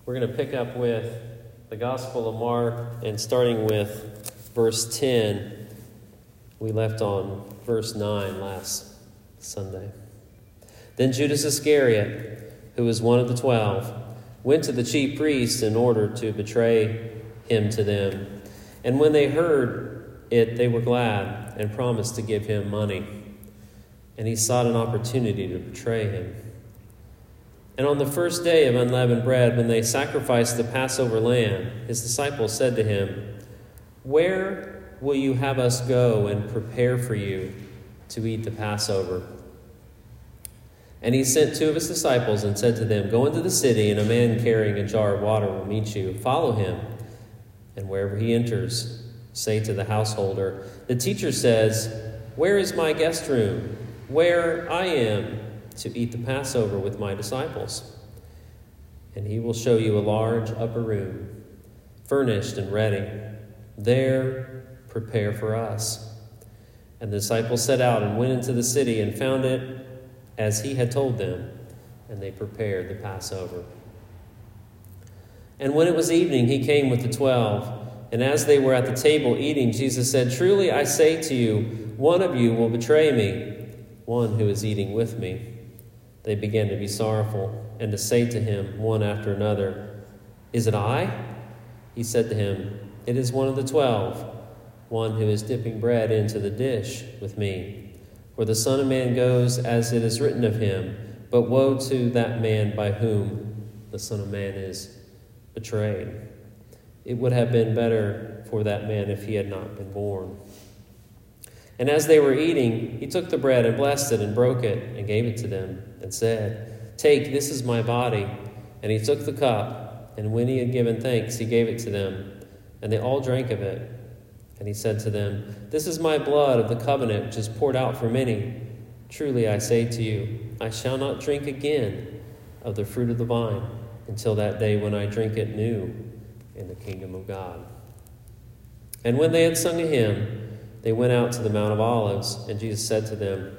We're going to pick up with the Gospel of Mark and starting with verse 10. We left on verse 9 last Sunday. Then Judas Iscariot, who was one of the 12, went to the chief priests in order to betray him to them. And when they heard it, they were glad and promised to give him money. And he sought an opportunity to betray him. And on the first day of unleavened bread, when they sacrificed the Passover lamb, his disciples said to him, "Where will you have us go and prepare for you to eat the Passover?" And he sent two of his disciples and said to them, "Go into the city, and a man carrying a jar of water will meet you. Follow him, and wherever he enters, say to the householder, 'The teacher says, where is my guest room, where I am to eat the Passover with my disciples?' And he will show you a large upper room, furnished and ready. There prepare for us." And the disciples set out and went into the city and found it as he had told them, and they prepared the Passover. And when it was evening, he came with the 12. And as they were at the table eating, Jesus said, "Truly I say to you, one of you will betray me, one who is eating with me." They began to be sorrowful and to say to him one after another, "Is it I?" He said to him, "It is one of the 12, one who is dipping bread into the dish with me. For the Son of Man goes as it is written of him, but woe to that man by whom the Son of Man is betrayed. It would have been better for that man if he had not been born." And as they were eating, he took the bread and blessed it and broke it and gave it to them and said, "Take, this is my body." And he took the cup, and when he had given thanks, he gave it to them, and they all drank of it. And he said to them, "This is my blood of the covenant, which is poured out for many. Truly I say to you, I shall not drink again of the fruit of the vine until that day when I drink it new in the kingdom of God." And when they had sung a hymn, they went out to the Mount of Olives, and Jesus said to them,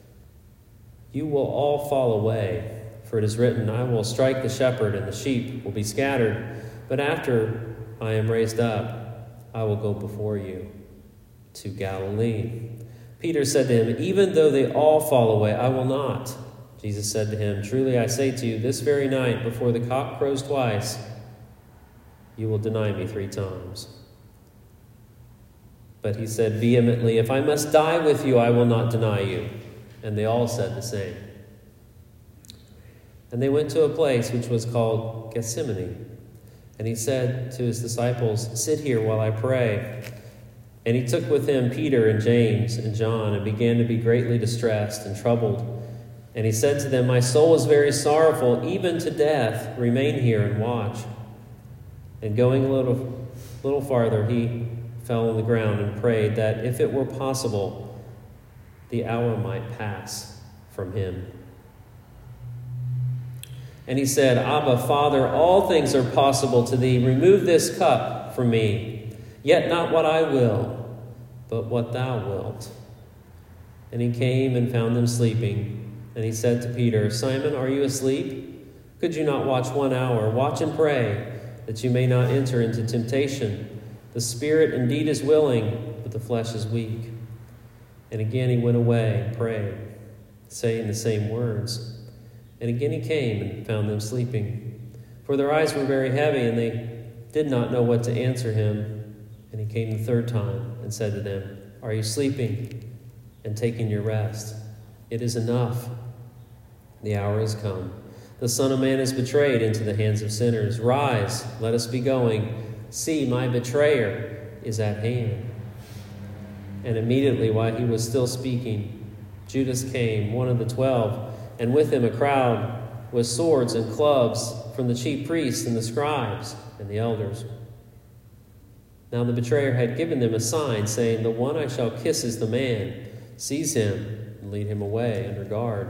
"You will all fall away, for it is written, I will strike the shepherd, and the sheep will be scattered. But after I am raised up, I will go before you to Galilee." Peter said to him, "Even though they all fall away, I will not." Jesus said to him, "Truly I say to you, this very night, before the cock crows twice, you will deny me 3 times. But he said vehemently, "If I must die with you, I will not deny you." And they all said the same. And they went to a place which was called Gethsemane. And he said to his disciples, "Sit here while I pray." And he took with him Peter and James and John and began to be greatly distressed and troubled. And he said to them, "My soul is very sorrowful, even to death. Remain here and watch." And going a little farther, he fell on the ground and prayed that if it were possible, the hour might pass from him. And he said, "Abba, Father, all things are possible to thee. Remove this cup from me. Yet not what I will, but what thou wilt." And he came and found them sleeping. And he said to Peter, "Simon, are you asleep? Could you not watch 1 hour? Watch and pray, that you may not enter into temptation. The spirit indeed is willing, but the flesh is weak." And again he went away and prayed, saying the same words. And again he came and found them sleeping, for their eyes were very heavy, and they did not know what to answer him. And he came the 3rd time and said to them, "Are you sleeping and taking your rest? It is enough. The hour has come. The Son of Man is betrayed into the hands of sinners. Rise, let us be going. See, my betrayer is at hand." And immediately while he was still speaking, Judas came, one of the 12, and with him a crowd with swords and clubs from the chief priests and the scribes and the elders. Now the betrayer had given them a sign, saying, "The one I shall kiss is the man. Seize him and lead him away under guard."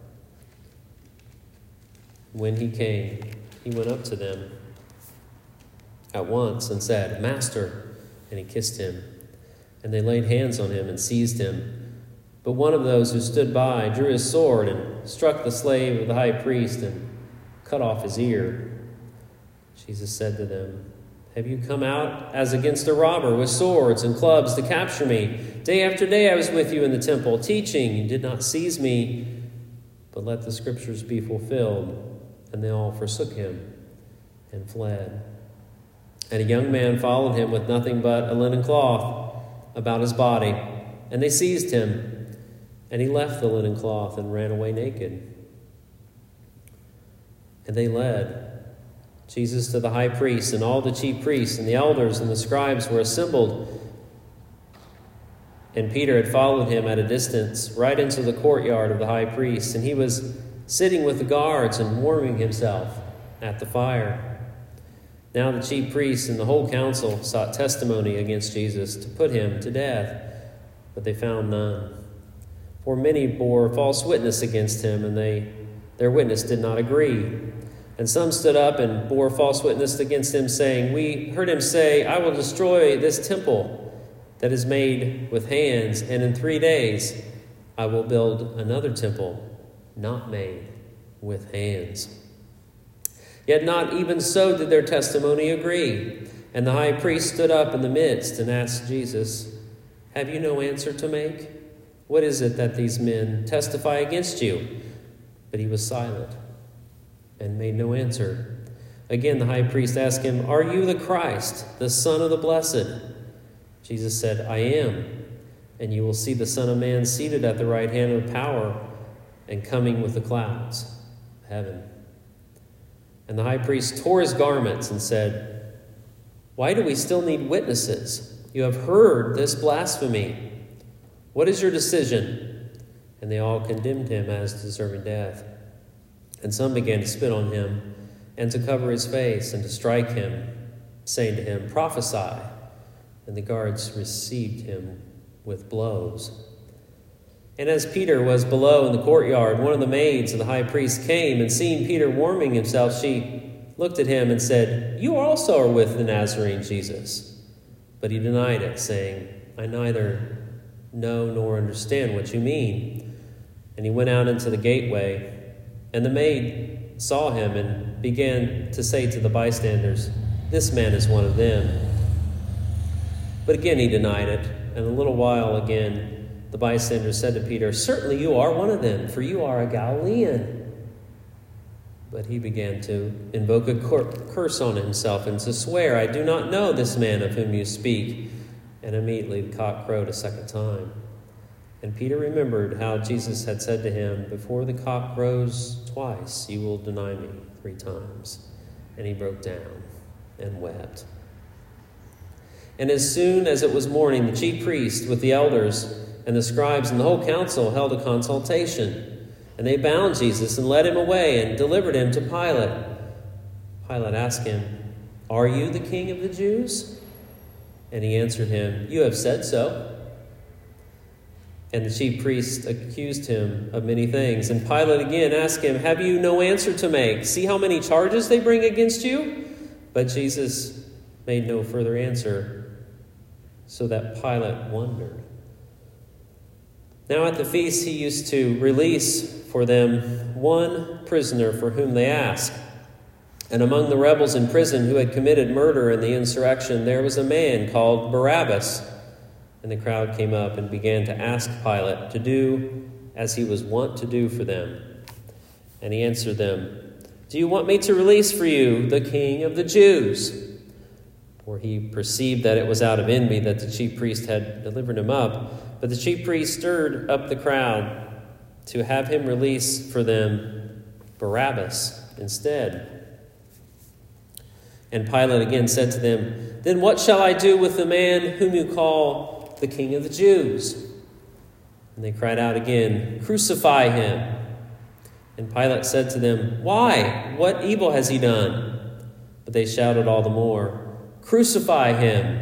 When he came, he went up to them at once and said, "Master," and he kissed him. And they laid hands on him and seized him. But one of those who stood by drew his sword and struck the slave of the high priest and cut off his ear. Jesus said to them, "Have you come out as against a robber with swords and clubs to capture me? Day after day I was with you in the temple, teaching. You did not seize me, but let the scriptures be fulfilled." And they all forsook him and fled. And a young man followed him with nothing but a linen cloth about his body. And they seized him, and he left the linen cloth and ran away naked. And they led Jesus to the high priest, and all the chief priests and the elders and the scribes were assembled. And Peter had followed him at a distance right into the courtyard of the high priest, and he was sitting with the guards and warming himself at the fire. Now the chief priests and the whole council sought testimony against Jesus to put him to death, but they found none. For many bore false witness against him, and their witness did not agree. And some stood up and bore false witness against him, saying, "We heard him say, 'I will destroy this temple that is made with hands, and in 3 days I will build another temple not made with hands.' Yet not even so did their testimony agree. And the high priest stood up in the midst and asked Jesus, 'Have you no answer to make? What is it that these men testify against you?' But he was silent and made no answer. Again the high priest asked him, 'Are you the Christ, the Son of the Blessed?' Jesus said, 'I am, and you will see the Son of Man seated at the right hand of power and coming with the clouds of heaven.' And the high priest tore his garments and said, 'Why do we still need witnesses? You have heard this blasphemy. What is your decision?' And they all condemned him as deserving death. And some began to spit on him and to cover his face and to strike him, saying to him, 'Prophesy.' And the guards received him with blows. And as Peter was below in the courtyard, one of the maids of the high priest came, and seeing Peter warming himself, she looked at him and said, 'You also are with the Nazarene Jesus.' But he denied it, saying, 'I neither know nor understand what you mean.' And he went out into the gateway, and the maid saw him and began to say to the bystanders, 'This man is one of them.' But again he denied it, and a little while again the bystanders said to Peter, 'Certainly you are one of them, for you are a Galilean.' But he began to invoke a curse on himself and to swear, 'I do not know this man of whom you speak.' And immediately the cock crowed a second time. And Peter remembered how Jesus had said to him, 'Before the cock crows twice, you will deny me 3 times.' And he broke down and wept. And as soon as it was morning, the chief priest with the elders and the scribes and the whole council held a consultation. And they bound Jesus and led him away and delivered him to Pilate. Pilate asked him, 'Are you the king of the Jews?' And he answered him, 'You have said so.' And the chief priests accused him of many things. And Pilate again asked him, 'Have you no answer to make? See how many charges they bring against you?' But Jesus made no further answer, so that Pilate wondered. Now at the feast he used to release for them one prisoner for whom they asked. And among the rebels in prison who had committed murder in the insurrection, there was a man called Barabbas. And the crowd came up and began to ask Pilate to do as he was wont to do for them. And he answered them, 'Do you want me to release for you the king of the Jews?' For he perceived that it was out of envy that the chief priest had delivered him up. But the chief priest stirred up the crowd to have him release for them Barabbas instead. And Pilate again said to them, 'Then what shall I do with the man whom you call the king of the Jews?' And they cried out again, 'Crucify him!' And Pilate said to them, 'Why? What evil has he done?' But they shouted all the more, 'Crucify him!'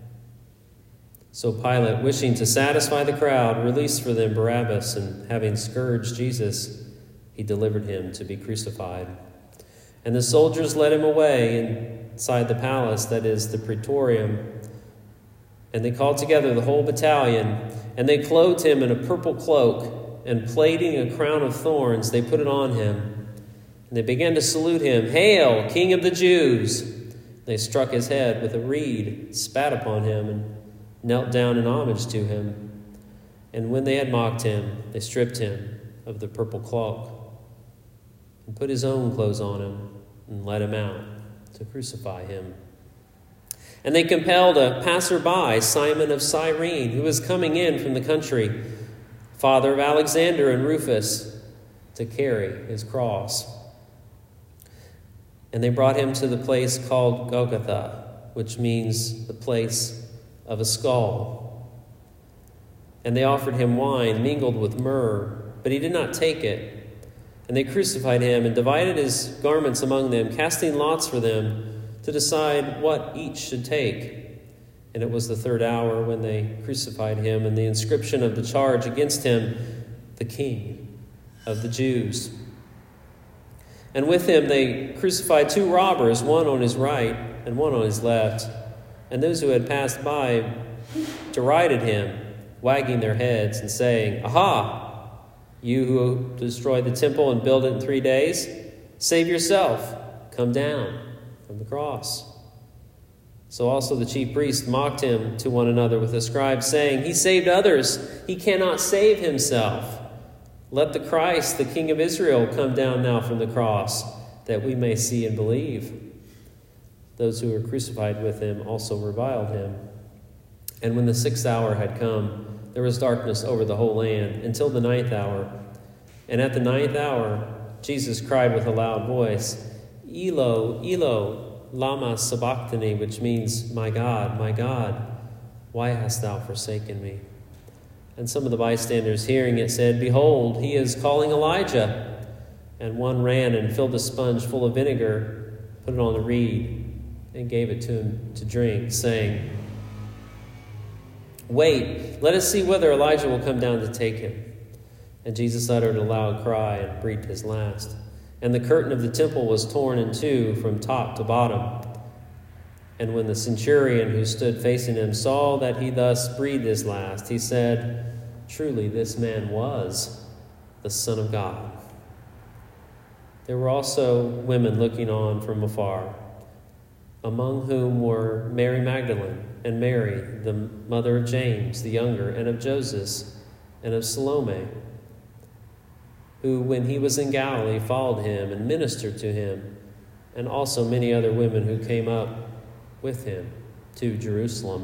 So Pilate, wishing to satisfy the crowd, released for them Barabbas, and having scourged Jesus, he delivered him to be crucified. And the soldiers led him away inside the palace, that is, the praetorium. And they called together the whole battalion, and they clothed him in a purple cloak, and plaiting a crown of thorns, they put it on him. And they began to salute him, "Hail, King of the Jews!" They struck his head with a reed, spat upon him, and knelt down in homage to him. And when they had mocked him, they stripped him of the purple cloak and put his own clothes on him and led him out to crucify him. And they compelled a passerby, Simon of Cyrene, who was coming in from the country, father of Alexander and Rufus, to carry his cross. And they brought him to the place called Golgotha, which means the place of a skull. And they offered him wine mingled with myrrh, but he did not take it. And they crucified him and divided his garments among them, casting lots for them to decide what each should take. And it was the third hour when they crucified him, and the inscription of the charge against him, "The King of the Jews." And with him they crucified two robbers, one on his right and one on his left. And those who had passed by derided him, wagging their heads and saying, "Aha! You who destroyed the temple and build it in 3 days, save yourself, come down from the cross." So also the chief priests mocked him to one another with the scribes, saying, "He saved others, he cannot save himself. Let the Christ, the King of Israel, come down now from the cross, that we may see and believe." Those who were crucified with him also reviled him. And when the 6th hour had come, there was darkness over the whole land until the 9th hour. And at the 9th hour, Jesus cried with a loud voice, "Elo, Elo, lama sabachthani," which means, my God, why hast thou forsaken me?" And some of the bystanders hearing it said, "Behold, he is calling Elijah." And one ran and filled a sponge full of vinegar, put it on a reed, and gave it to him to drink, saying, "Wait, let us see whether Elijah will come down to take him." And Jesus uttered a loud cry and breathed his last. And the curtain of the temple was torn in two from top to bottom. And when the centurion who stood facing him saw that he thus breathed his last, he said, "Truly this man was the Son of God." There were also women looking on from afar, among whom were Mary Magdalene and Mary, the mother of James the younger, and of Joseph, and of Salome, who, when he was in Galilee, followed him and ministered to him, and also many other women who came up with him to Jerusalem.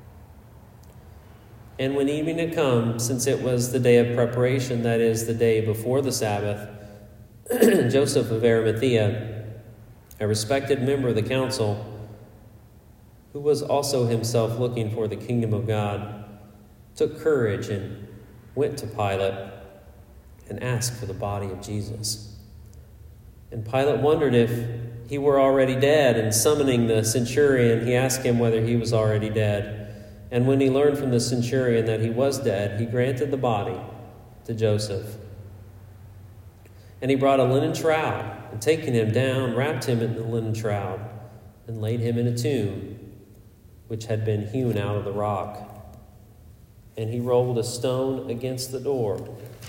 And when evening had come, since it was the day of preparation, that is, the day before the Sabbath, Joseph of Arimathea, a respected member of the council, who was also himself looking for the kingdom of God, took courage and went to Pilate and asked for the body of Jesus. And Pilate wondered if he were already dead, and summoning the centurion, he asked him whether he was already dead. And when he learned from the centurion that he was dead, he granted the body to Joseph. And he brought a linen shroud, and taking him down, wrapped him in the linen shroud, and laid him in a tomb, which had been hewn out of the rock. And he rolled a stone against the door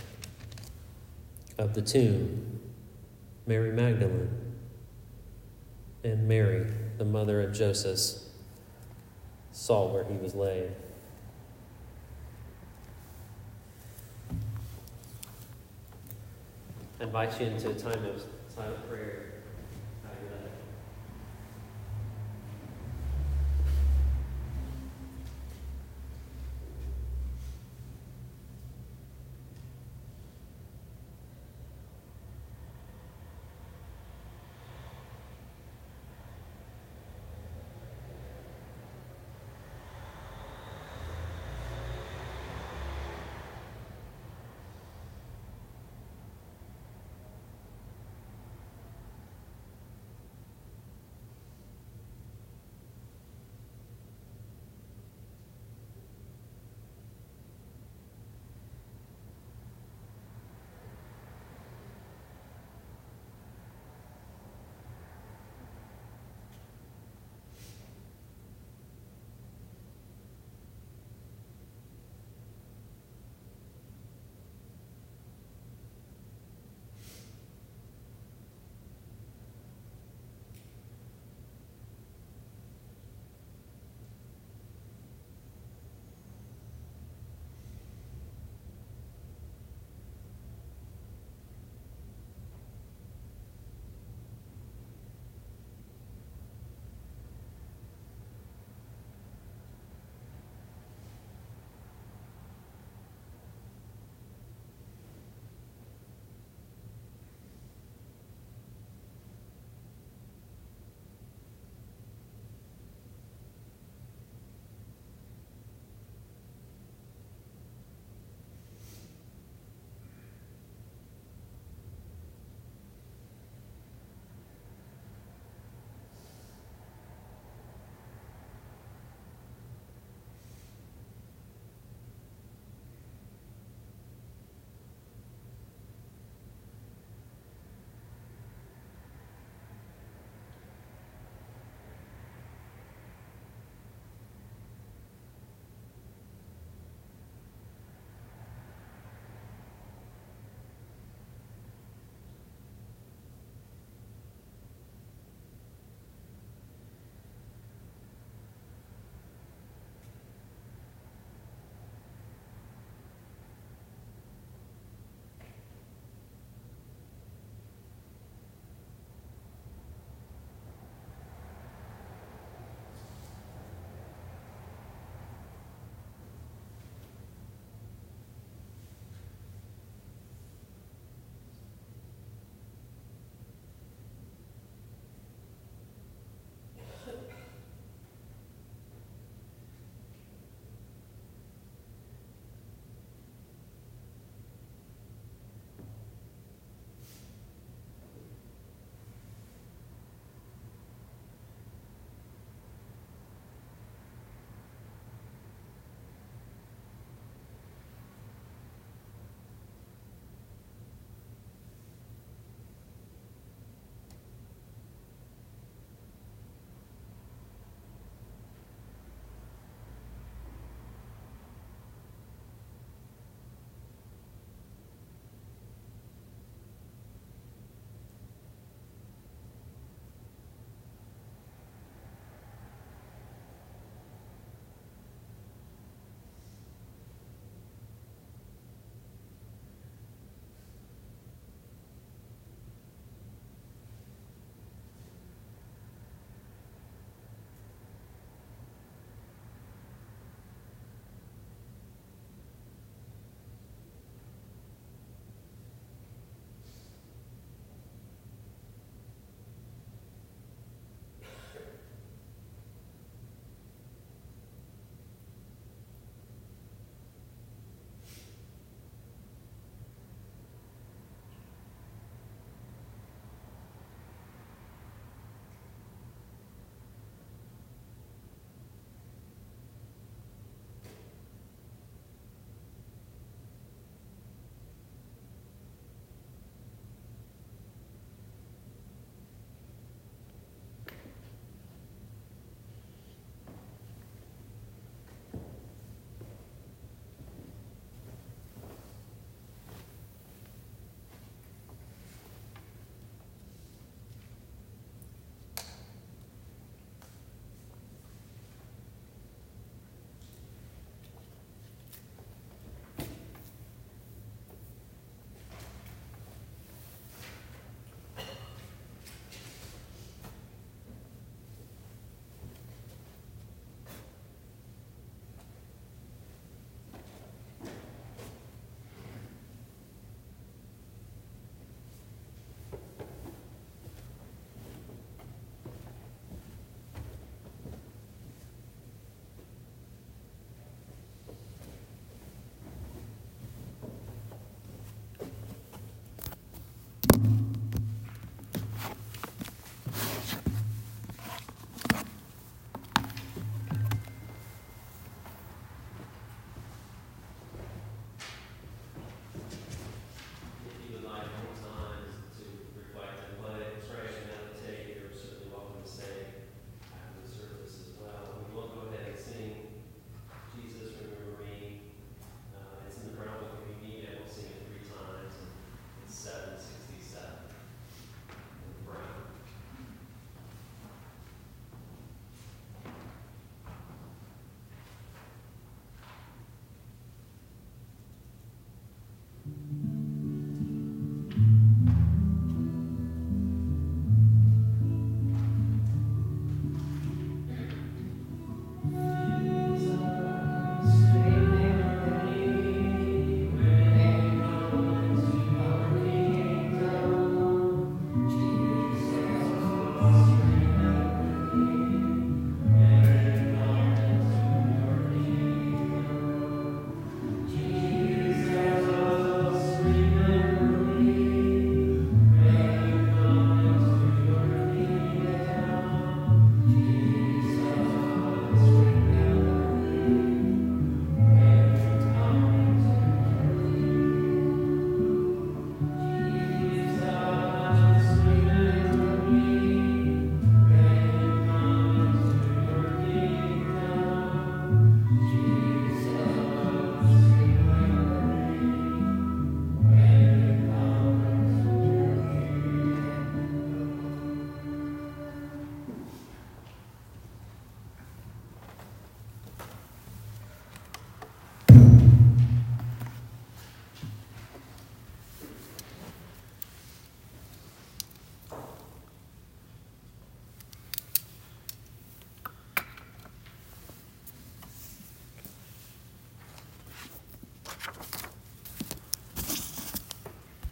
of the tomb. Mary Magdalene and Mary, the mother of Joseph, saw where he was laid. I invite you into a time of silent prayer.